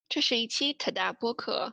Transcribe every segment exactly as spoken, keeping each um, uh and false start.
这是一期特大播客。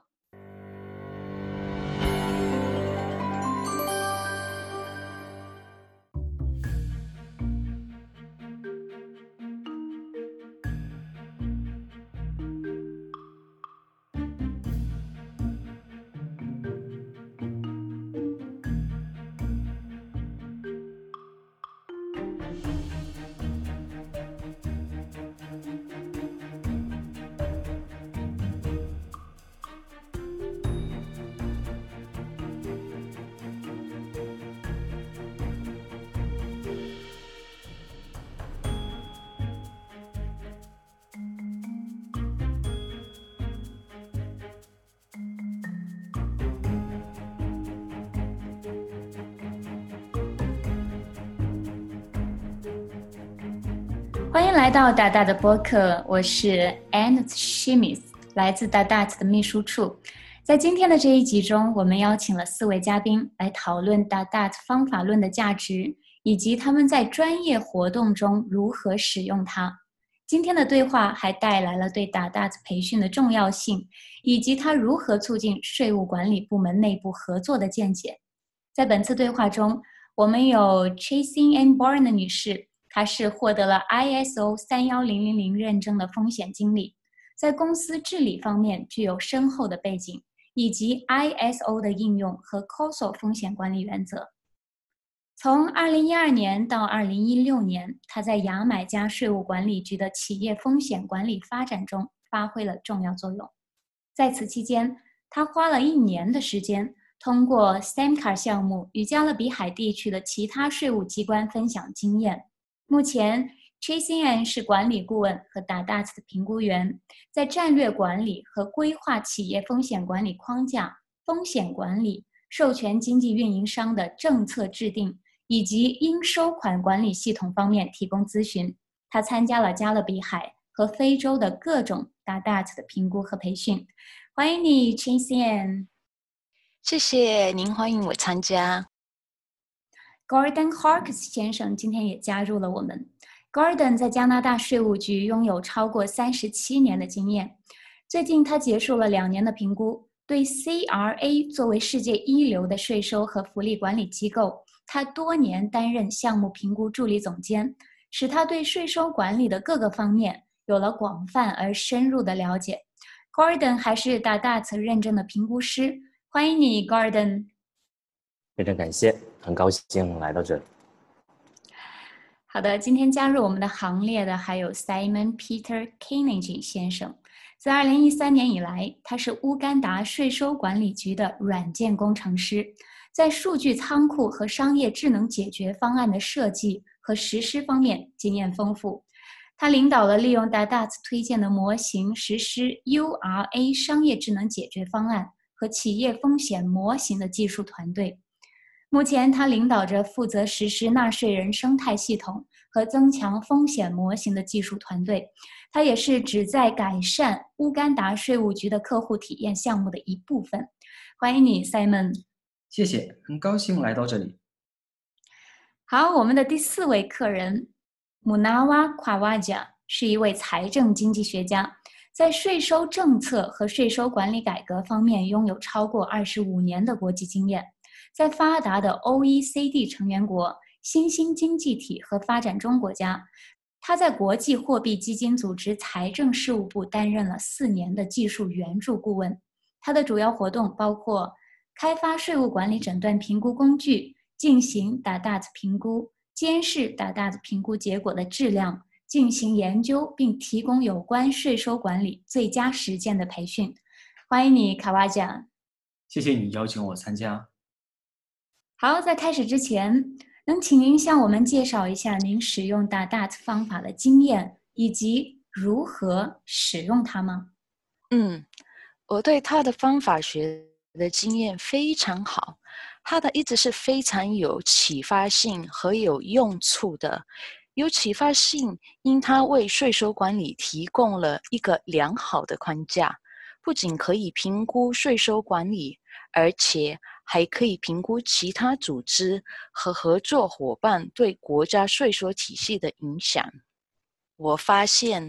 欢迎来到达达的播客，我是 Anne Shimis， 来自达达的秘书处。在今天的这一集中，我们邀请了四位嘉宾来讨论达达方法论的价值，以及他们在专业活动中如何使用它。今天的对话还带来了对达达培训的重要性，以及它如何促进税务管理部门内部合作的见解。在本次对话中，我们有 Chasing and Bourne 女士，她是获得了 I S O 三一零零零 认证的风险经理，在公司治理方面具有深厚的背景，以及 I S O 的应用和 C O S O 风险管理原则。从二零一二年到二零一六年，他在牙买加税务管理局的企业风险管理发展中发挥了重要作用。在此期间，他花了一年的时间，通过 S A M C A R 项目与加勒比海地区的其他税务机关分享经验。目前 Chasing Ann 是管理顾问和达达的评估员，在战略管理和规划企业风险管理框架、风险管理、授权经纪运营商的政策制定以及应收款管理系统方面提供咨询。他参加了加勒比海和非洲的各种达达的评估和培训。欢迎你 Chasing Ann。 谢谢您欢迎我参加。 Gordon Harks 先生今天也加入了我们。Gordon 在加拿大税务局拥有超过三十七年的经验，最近他结束了两年的评估，对 C R A 作为世界一流的税收和福利管理机构，他多年担任项目评估助理总监，使他对税收管理的各个方面有了广泛而深入的了解。Gordon 还是达达特认证的评估师，欢迎你 Gordon。 非常感谢，很高兴来到这里。 好的，今天加入我们的行列的还有 Simon Peter Kennedy 先生。自二零一三年以来，他是乌干达税收管理局的软件工程师，在数据仓库和商业智能解决方案的设计和实施方面经验丰富。他领导了利用 达达推荐的模型实施 U R A 商业智能解决方案和企业风险模型的技术团队。目前他领导着负责实施纳税人生态系统和增强风险模型的技术团队，他也是旨在改善乌干达税务局的客户体验项目的一部分。欢迎你 Simon。 谢谢，很高兴来到这里。 好，我们的第四位客人 Munawa Kwawaja 是一位财政经济学家，在税收政策和税收管理改革方面拥有超过二十五年的国际经验。在发达的 O E C D 成员国、新兴经济体和发展中国家，他在国际货币基金组织财政事务部担任了四年的技术援助顾问。他的主要活动包括开发税务管理诊断评估工具，进行达达的评估，监视达达的评估结果的质量，进行研究并提供有关税收管理最佳实践的培训。欢迎你卡瓦贾。 谢谢你邀请我参加。 好，在开始之前，能请您向我们介绍一下您使用达达方法的经验，以及如何使用它吗？ 嗯，我对他的方法学的经验非常好，他的一直是非常有启发性和有用处的。有启发性，因他为税收管理提供了一个良好的框架，不仅可以评估税收管理，而且还可以评估其他组织和合作伙伴对国家税收体系的影响。我发现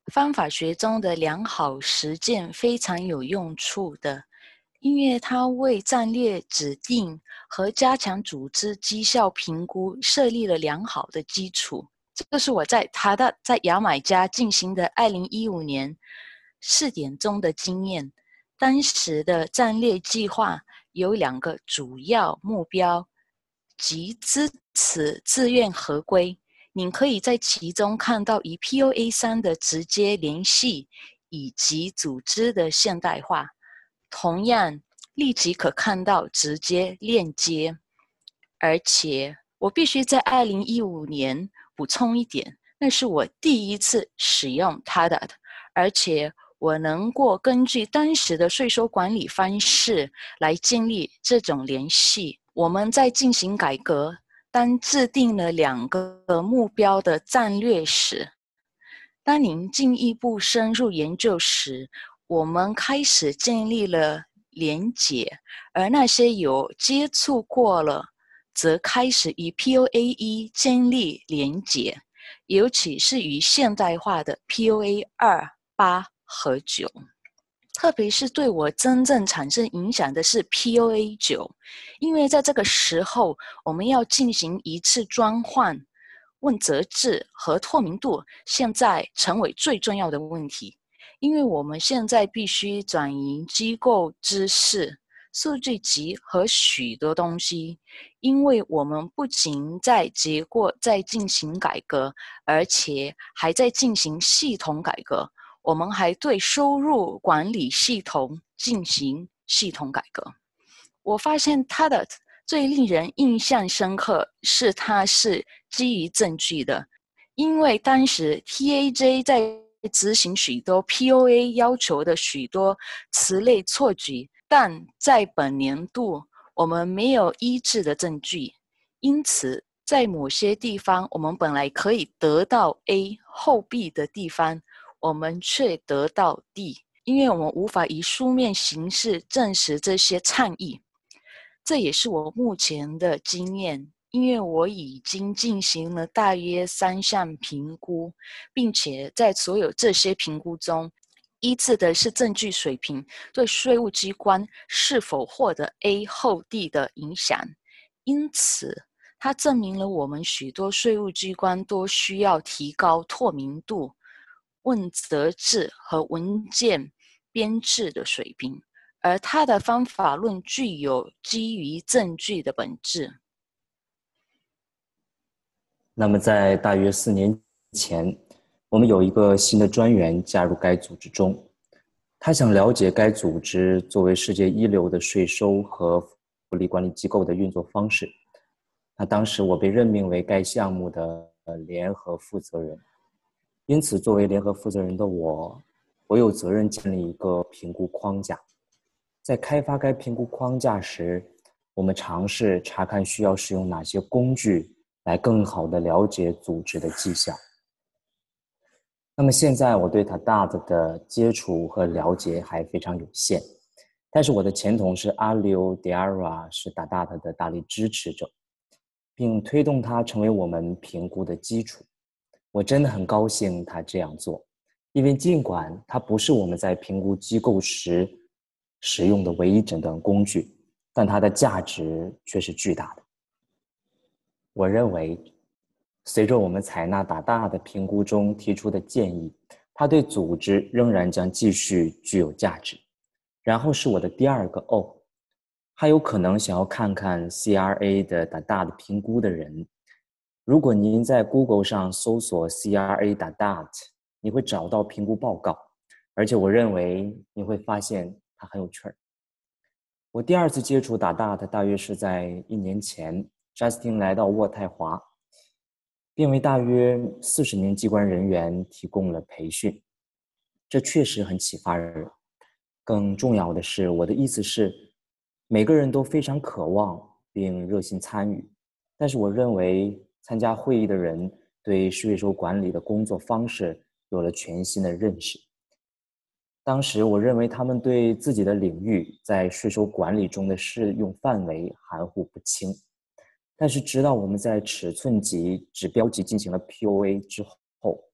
方法学中的良好实践非常有用处的，因为它为战略指定和加强组织绩效评估设立了良好的基础。这是我在塔达在牙买加进行的二零一五年试点中的经验。当时的战略计划有两个主要目标，即支持自愿合规。您可以在其中看到与 P O A 三的直接联系，以及组织的现代化。同样，立即可看到直接链接。而且，我必须在二零一五年补充一点，那是我第一次使用 T A D A T， 而且我能够根据当时的税收管理方式来建立这种联系。我们在进行改革，当制定了两个目标的战略时，当您进一步深入研究时，我们开始建立了连结，而那些有接触过了，则开始与 P O A 一建立连结，尤其是与现代化的 P O A 二、八和九。特别是对我真正产生影响的是 P O A 九，因为在这个时候，我们要进行一次转换，问责制和透明度现在成为最重要的问题，因为我们现在必须转移机构知识、数据集和许多东西，因为我们不仅在结果在进行改革，而且还在进行系统改革。我们还对收入管理系统进行系统改革。我发现它的最令人印象深刻是它是基于证据的，因为当时 T A J 在执行许多 P O A 要求的许多此类错举，但在本年度我们没有一致的证据，因此在某些地方我们本来可以得到 A 后 B 的地方，我们却得到 D， 因为我们无法以书面形式证实这些倡议。这也是我目前的经验，因为我已经进行了大约三项评估，并且在所有这些评估中，依次的是证据水平对税务机关是否获得 A 后 D 的影响。因此，它证明了我们许多税务机关都需要提高透明度、问责制和文件编制的水平，而它的方法论具有基于证据的本质。 那么在大约四年前，我们有一个新的专员加入该组织中，他想了解该组织作为世界一流的税收和福利管理机构的运作方式。那当时我被任命为该项目的联合负责人，因此作为联合负责人的我，我有责任建立一个评估框架。在开发该评估框架时，我们尝试查看需要使用哪些工具来更好地了解组织的绩效。那么现在我对 T A D A T 的接触和了解还非常有限，但是我的前同事 Alio Diarra 是 T A D A T 的大力支持者，并推动它成为我们评估的基础。我真的很高兴他这样做，因为尽管它不是我们在评估机构时使用的唯一诊断工具，但它的价值却是巨大的。我认为，随着我们采纳打大的评估中提出的建议，它对组织仍然将继续具有价值。然后是我的第二个 O， 还有可能想要看看 C R A 的打大的评估的人，如果您在 Google 上搜索 C R A 打大，你会找到评估报告，而且我认为你会发现它很有趣儿。我第二次接触打大的大约是在一年前 ，Justin 来到渥太华，并为大约四十名机关人员提供了培训。这确实很启发人。更重要的是，我的意思是，每个人都非常渴望并热心参与，但是我认为参加会议的人对税收管理的工作方式有了全新的认识。当时我认为他们对自己的领域在税收管理中的适用范围含糊不清，但是直到我们在尺寸级、指标级进行了 P O A 之后，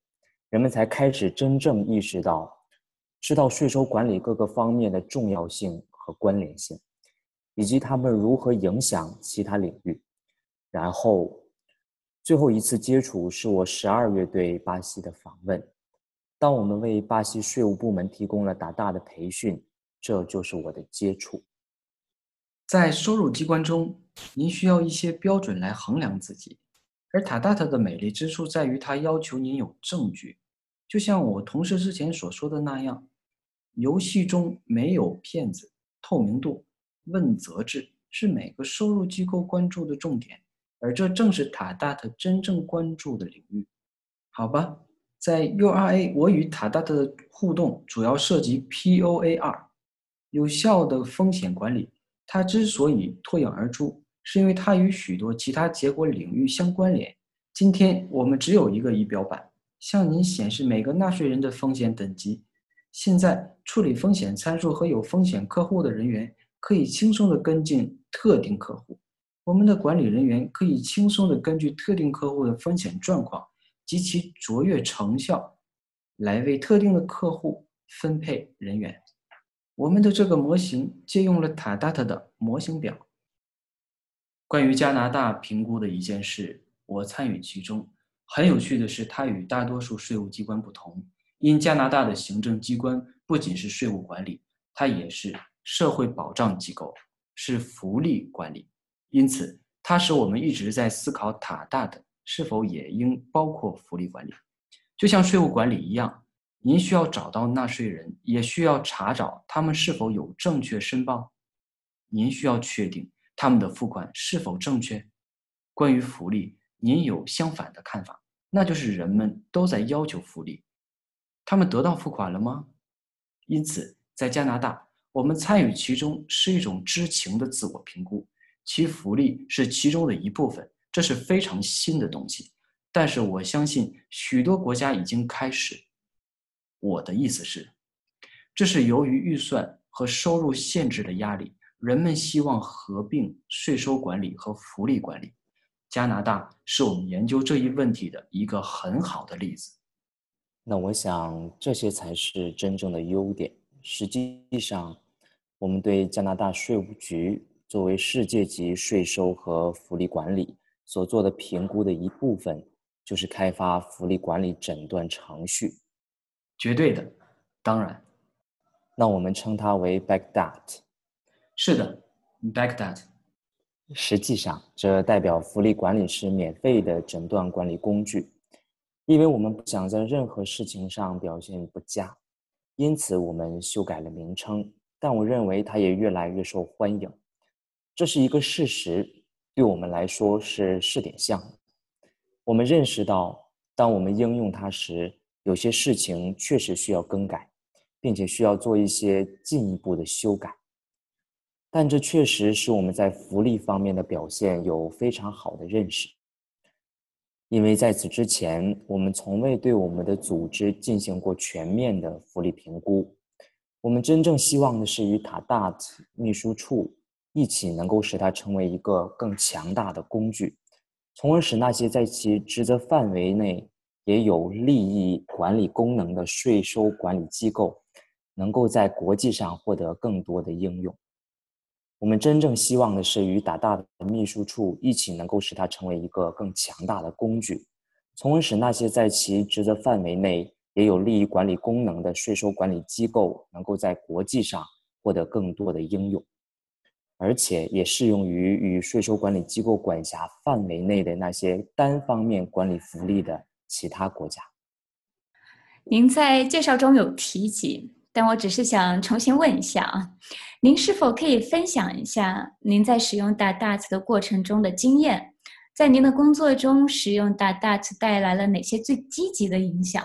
人们才开始真正意识到，知道税收管理各个方面的重要性和关联性，以及它们如何影响其他领域。然后，最后一次接触是我十二月对巴西的访问。当我们为巴西税务部门提供了达大的培训，这就是我的接触。 在收入机关中，您需要一些标准来衡量自己，而塔达特的美丽之处在于它要求您有证据。就像我同事之前所说的那样，游戏中没有骗子，透明度、问责制是每个收入机构关注的重点，而这正是塔达特真正关注的领域。好吧，在 U R A， 我与塔达特的互动主要涉及 P O A R， 有效的风险管理。它之所以脱颖而出，是因为它与许多其他结果领域相关联。今天我们只有一个仪表板，向您显示每个纳税人的风险等级。现在，处理风险参数和有风险客户的人员可以轻松地跟进特定客户。我们的管理人员可以轻松地根据特定客户的风险状况及其卓越成效，来为特定的客户分配人员。我们的这个模型借用了塔达特的模型表。关于加拿大评估的一件事，我参与其中。很有趣的是，它与大多数税务机关不同，因加拿大的行政机关不仅是税务管理，它也是社会保障机构，是福利管理。因此，它使我们一直在思考塔达特是否也应包括福利管理。就像税务管理一样，您需要找到纳税人，也需要查找他们是否有正确申报。您需要确定他们的付款是否正确。关于福利，您有相反的看法，那就是人们都在要求福利。他们得到付款了吗？因此，在加拿大，我们参与其中是一种知情的自我评估，其福利是其中的一部分，这是非常新的东西。但是我相信许多国家已经开始。我的意思是，这是由于预算和收入限制的压力，人们希望合并税收管理和福利管理。加拿大是我们研究这一问题的一个很好的例子。 那我想这些才是真正的优点。实际上，我们对加拿大税务局作为世界级税收和福利管理所做的评估的一部分，就是开发福利管理诊断程序。 绝对的，当然。 那我们称它为 B A C D A T。 是的 B A C D A T。 实际上，这代表福利管理是免费的诊断管理工具，因为我们不想在任何事情上表现不佳，因此我们修改了名称，但我认为它也越来越受欢迎。这是一个事实，对我们来说是试点项目。我们认识到，当我们应用它时，有些事情确实需要更改，并且需要做一些进一步的修改。但这确实使我们在福利方面的表现有非常好的认识。因为在此之前，我们从未对我们的组织进行过全面的福利评估。我们真正希望的是与塔达特秘书处一起能够使它成为一个更强大的工具，从而使那些在其职责范围内也有利益管理功能的税收管理机构能够在国际上获得更多的应用。我们真正希望的是与塔达特秘书处一起能够使它成为一个更强大的工具，从而使那些在其职责范围内也有利益管理功能的税收管理机构能够在国际上获得更多的应用，而且也适用于与税收管理机构管辖范围内的那些单方面管理福利的其他国家。 您在介绍中有提及，但我只是想重新问一下啊，您是否可以分享一下您在使用达达特的过程中的经验？在您的工作中，使用达达特带来了哪些最积极的影响？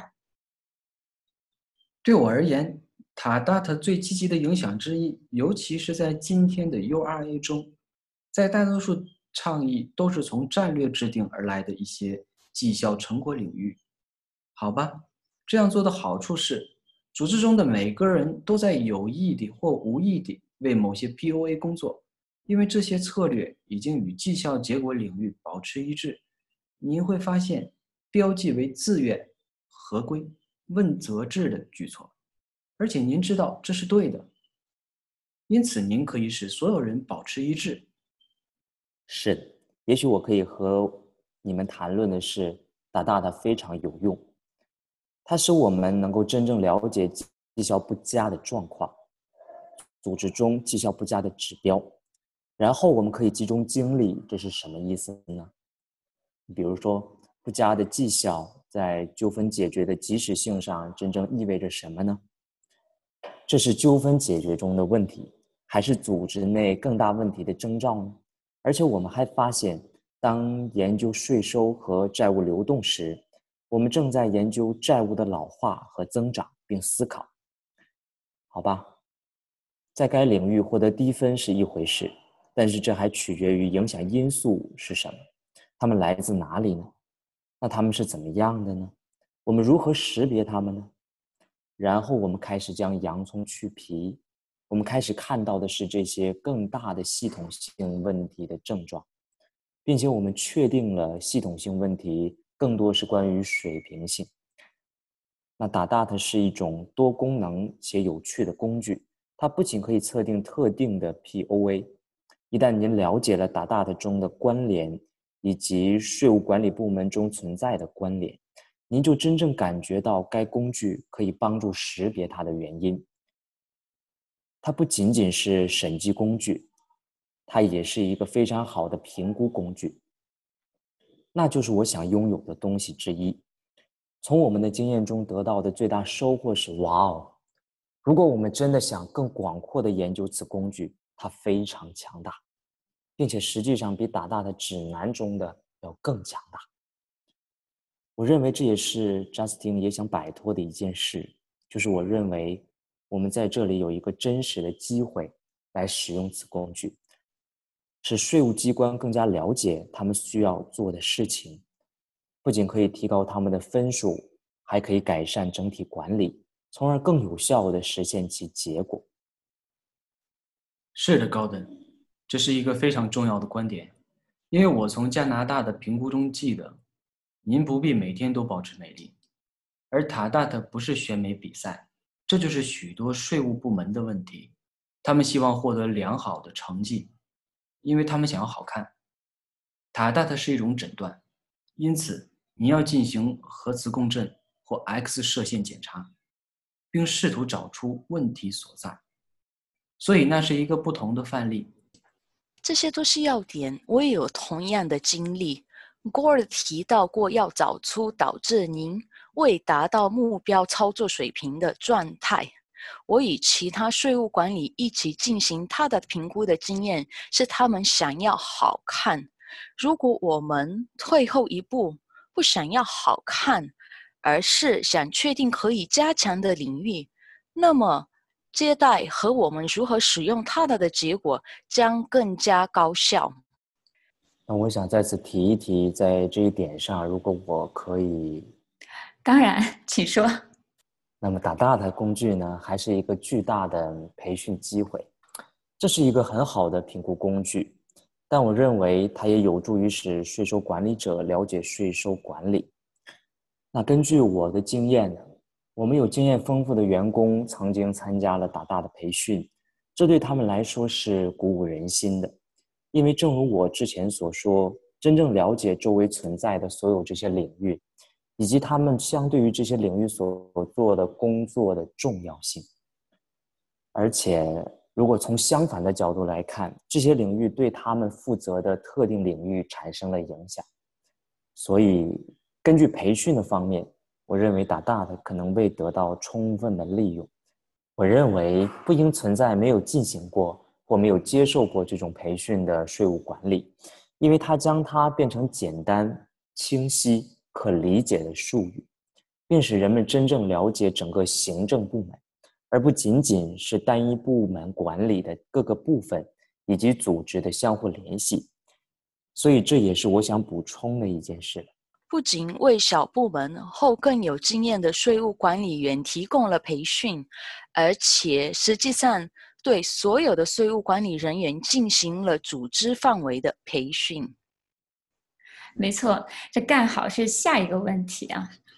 对我而言，塔达特最积极的影响之一，尤其是在今天的 U R A 中，在大多数倡议都是从战略制定而来的一些绩效成果领域。好吧，这样做的好处是，组织中的每个人都在有意的或无意的为某些 P O A 工作，因为这些策略已经与绩效结果领域保持一致。您会发现，标记为自愿、 合规、问责制的举措，而且您知道这是对的，因此您可以使所有人保持一致。 是的，也许我可以和你们谈论的是打大的非常有用，它使我们能够真正了解绩效不佳的状况，组织中绩效不佳的指标，然后我们可以集中精力。这是什么意思呢？比如说，不佳的绩效在纠纷解决的及时性上真正意味着什么呢？这是纠纷解决中的问题，还是组织内更大问题的征兆呢？而且我们还发现，当研究税收和债务流动时，我们正在研究债务的老化和增长，并思考，好吧，在该领域获得低分是一回事，但是这还取决于影响因素是什么，它们来自哪里呢？那它们是怎么样的呢？我们如何识别它们呢？然后我们开始将洋葱去皮，我们开始看到的是这些更大的系统性问题的症状，并且我们确定了系统性问题更多是关于水平性。那打 D A T 是一种多功能且有趣的工具，它不仅可以测定特定的 P O A， 一旦您了解了打 D A T 中的关联以及税务管理部门中存在的关联，您就真正感觉到该工具可以帮助识别它的原因。它不仅仅是审计工具，它也是一个非常好的评估工具。那就是我想拥有的东西之一。从我们的经验中得到的最大收获是，哇哦，如果我们真的想更广阔地研究此工具，它非常强大，并且实际上比打大的指南中的要更强大。我认为这也是 Justin 也想摆脱的一件事，就是我认为我们在这里有一个真实的机会来使用此工具，使税务机关更加了解他们需要做的事情，不仅可以提高他们的分数，还可以改善整体管理，从而更有效地实现其结果。 是的，高登，这是一个非常重要的观点，因为我从加拿大的评估中记得，您不必每天都保持美丽，而塔大的不是选美比赛，这就是许多税务部门的问题，他们希望获得良好的成绩，因为他们想要好看。塔大的是一种诊断，因此你要进行核磁共振或 X 射线检查，并试图找出问题所在。所以那是一个不同的范例。 这些都是要点，我也有同样的经历。Gord 提到过要找出导致您未达到目标操作水平的状态。我与其他税务管理一起进行他的评估的经验是，他们想要好看。如果我们退后一步，不想要好看，而是想确定可以加强的领域，那么接待和我们如何使用它的结果将更加高效。 那我想在此提一提，在这一点上，如果我可以， 当然，请说。 那么打大的工具呢，还是一个巨大的培训机会。这是一个很好的评估工具，但我认为它也有助于使税收管理者了解税收管理。那根据我的经验呢，我们有经验丰富的员工曾经参加了打大的培训，这对他们来说是鼓舞人心的。因为正如我之前所说，真正了解周围存在的所有这些领域，以及他们相对于这些领域所做的工作的重要性。而且如果从相反的角度来看，这些领域对他们负责的特定领域产生了影响。所以根据培训的方面，我认为打大的可能未得到充分的利用。我认为不应存在没有进行过或没有接受过这种培训的税务管理，因为它将它变成简单、清晰、可理解的术语，并使人们真正了解整个行政部门，而不仅仅是单一部门管理的各个部分以及组织的相互联系。所以这也是我想补充的一件事。 不仅为小部门后更有经验的税务管理员提供了培训，而且实际上对所有的税务管理人员进行了组织范围的培训。 没错，这刚好是下一个问题啊。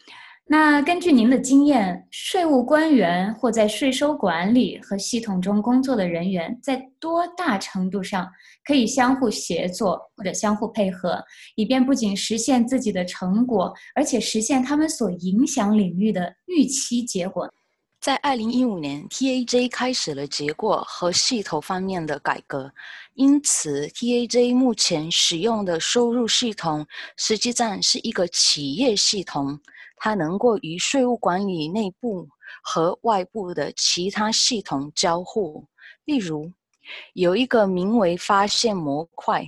那根据您的经验，税务官员或在税收管理和系统中工作的人员，在多大程度上可以相互协作或者相互配合，以便不仅实现自己的成果，而且实现他们所影响领域的预期结果？ 在二零一五年 T A J 开始了结果和系统方面的改革，因此 T A J 目前使用的收入系统实际上是一个企业系统，它能够与税务管理内部和外部的其他系统交互。例如，有一个名为发现模块，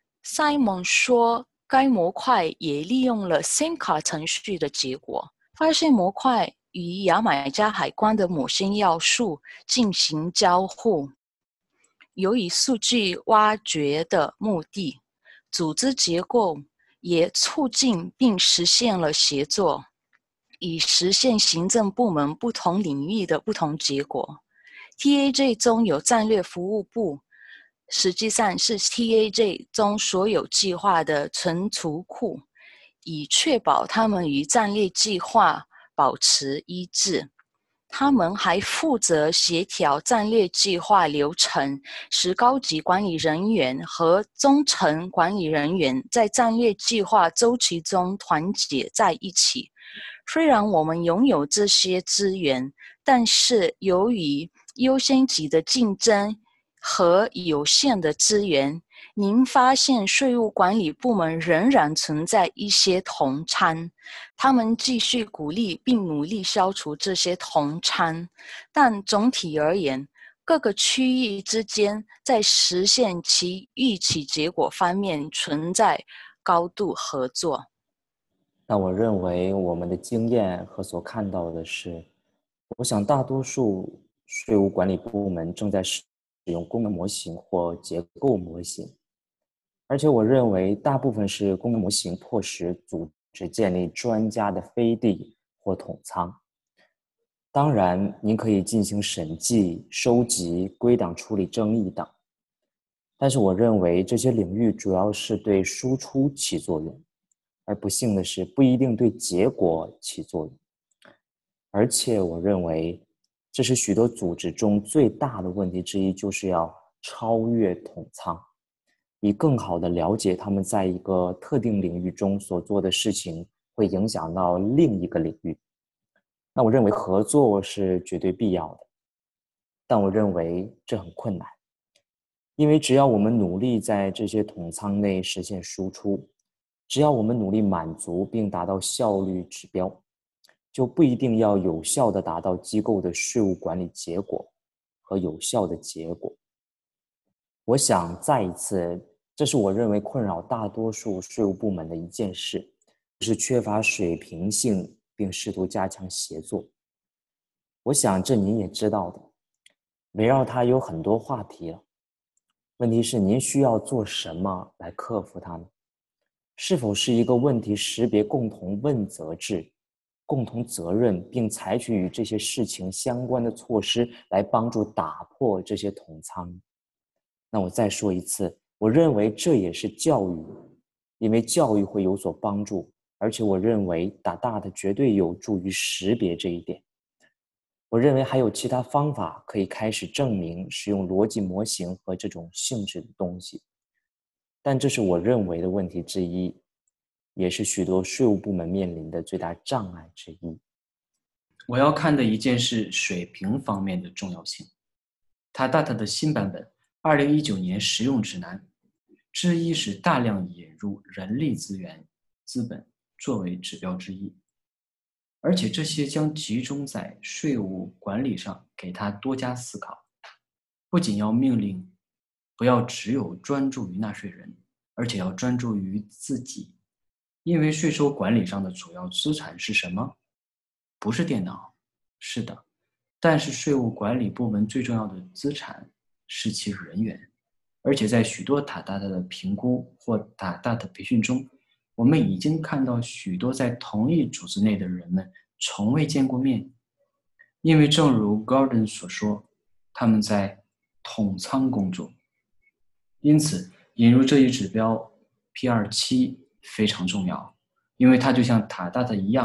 Simon 说该模块也利用了 Simca 程序的结果。发现模块与牙买加海关的某些要素进行交互，由于数据挖掘的目的，组织结构也促进并实现了协作，以实现行政部门不同领域的不同结果。T A J 中有战略服务部，实际上是 T A J 中所有计划的存储库，以确保他们与战略计划保持一致。他们还负责协调战略计划流程，使高级管理人员和中层管理人员在战略计划周期中团结在一起。虽然我们拥有这些资源，但是由于优先级的竞争和有限的资源，您发现税务管理部门仍然存在一些同参，他们继续鼓励并努力消除这些同参，但总体而言，各个区域之间在实现其预期结果方面存在高度合作。 那我认为我们的经验和所看到的是，我想大多数税务管理部门正在使用功能模型或结构模型，而且我认为大部分是功能模型迫使组织建立专家的飞地或统仓。当然，您可以进行审计、收集、归档处理争议等，但是我认为这些领域主要是对输出起作用，而不幸的是不一定对结果起作用。而且我认为这是许多组织中最大的问题之一，就是要超越统仓，以更好地了解他们在一个特定领域中所做的事情会影响到另一个领域。那我认为合作是绝对必要的，但我认为这很困难，因为只要我们努力在这些统仓内实现输出，只要我们努力满足并达到效率指标，就不一定要有效地达到机构的税务管理结果和有效的结果。我想再一次，这是我认为困扰大多数税务部门的一件事，就是缺乏水平性并试图加强协作。我想这您也知道的，围绕它有很多话题了。问题是您需要做什么来克服它呢？是否是一个问题识别共同问责制、共同责任，并采取与这些事情相关的措施来帮助打破这些统仓？那我再说一次，我认为这也是教育，因为教育会有所帮助，而且我认为打大的绝对有助于识别这一点。我认为还有其他方法可以开始证明使用逻辑模型和这种性质的东西，但这是我认为的问题之一，也是许多税务部门面临的最大障碍之一。 我要看的一件是水平方面的重要性。塔达塔的新版本二零一九年实用指南之一是大量引入人力资源资本作为指标之一，而且这些将集中在税务管理上，给他多加思考。不仅要命令不要只有专注于纳税人，而且要专注于自己，因为税收管理上的主要资产是什么？不是电脑，是的，但是税务管理部门最重要的资产是其人员，而且在许多塔达塔的评估或塔达塔培训中，我们已经看到许多在同一组织内的人们从未见过面，因为正如 Gordon 所说，他们在统仓工作。因此引入这一指标 P 二十七 非常重要，因为它就像塔达塔一样，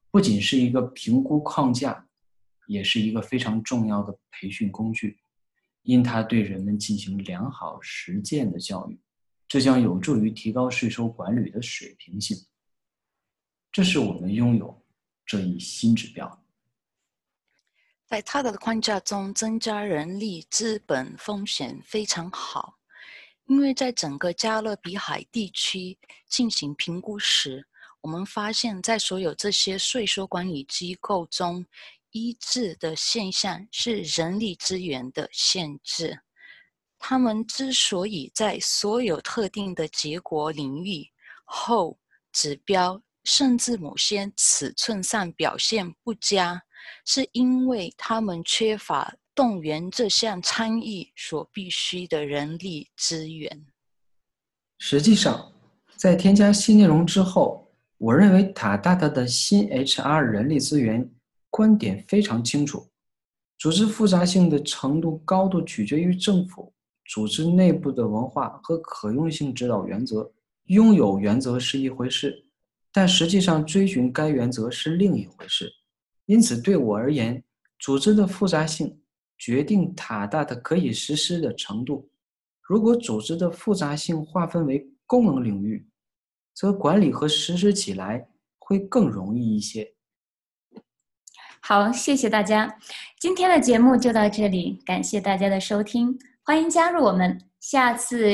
不仅是一个评估框架，也是一个非常重要的培训工具，因它对人们进行良好实践的教育，这将有助于提高税收管理的水平性。这是我们拥有这一新指标。 在它的框架中增加人力资本风险非常好，因为在整个加勒比海地区进行评估时，我们发现在所有这些税收管理机构中，一致的现象是人力资源的限制。他们之所以在所有特定的结果领域后指标甚至某些尺寸上表现不佳，是因为他们缺乏动员这项参与所必需的人力资源。 实际上，在添加新内容之后，我认为塔大塔的新 H R 人力资源观点非常清楚。组织复杂性的程度高度取决于政府、组织内部的文化和可用性指导原则。拥有原则是一回事，但实际上追寻该原则是另一回事。因此对我而言，组织的复杂性决定塔大塔可以实施的程度。如果组织的复杂性划分为功能领域，则管理和实施起来会更容易一些。 好，谢谢大家，今天的节目就到这里，感谢大家的收听，欢迎加入我们。下次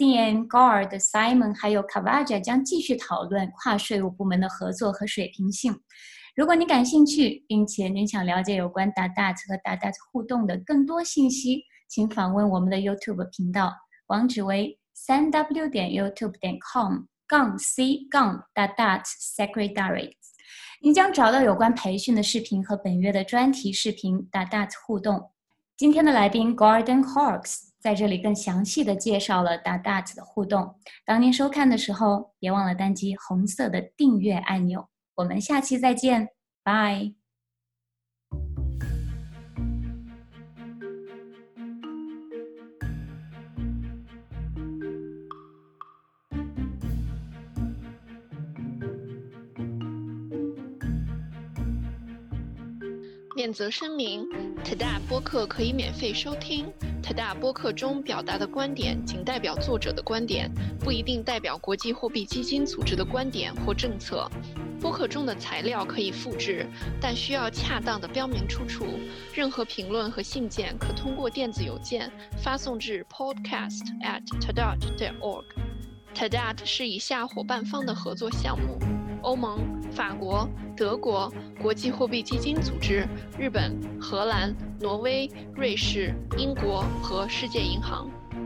Tracy、Gard、Simon 还有 Kavaja 将继续讨论跨税务部门的合作和水平性。如果你感兴趣，并且您想了解有关 D A D A T 和 D A D A T 互动的更多信息，请访问我们的 YouTube 频道，网址为 三 w 点 youtube 点 com 杠 c 杠 D A D A T Secretary。您将找到有关培训的视频和本月的专题视频 D A D A T 互动。今天的来宾 Gordon Hawkes 在这里更详细的介绍了 D A D A T 的互动。当您收看的时候，别忘了单击红色的订阅按钮。我们下期再见，拜。 免责声明 ：T D A T 播客可以免费收听。T D A T 播客中表达的观点仅代表作者的观点，不一定代表国际货币基金组织的观点或政策。播客中的材料可以复制，但需要恰当的标明出处。任何评论和信件可通过电子邮件发送至 podcast at t d a t 点 org。T D A T 是以下伙伴方的合作项目：欧盟、法国、德国、国际货币基金组织、日本、荷兰、挪威、瑞士、英国和世界银行。